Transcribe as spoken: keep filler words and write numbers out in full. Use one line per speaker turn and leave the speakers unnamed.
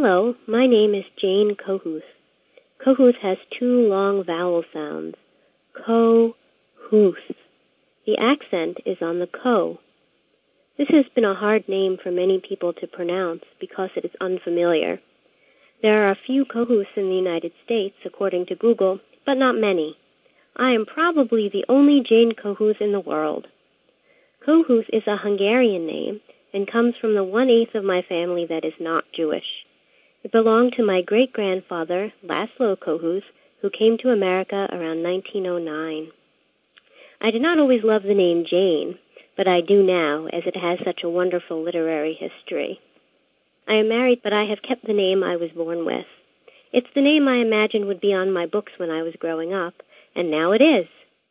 Hello, my name is Jane Kohouth. Kohouth has two long vowel sounds. Co-hooth. The accent is on the ko. This has been a hard name for many people to pronounce because it is unfamiliar. There are a few Kohouths in the United States, according to Google, but not many. I am probably the only Jane Kohouth in the world. Kohouth is a Hungarian name and comes from the one-eighth of my family that is not Jewish. It belonged to my great-grandfather, Laszlo Kohouth, who came to America around nineteen oh nine. I did not always love the name Jane, but I do now, as it has such a wonderful literary history. I am married, but I have kept the name I was born with. It's the name I imagined would be on my books when I was growing up, and now it is.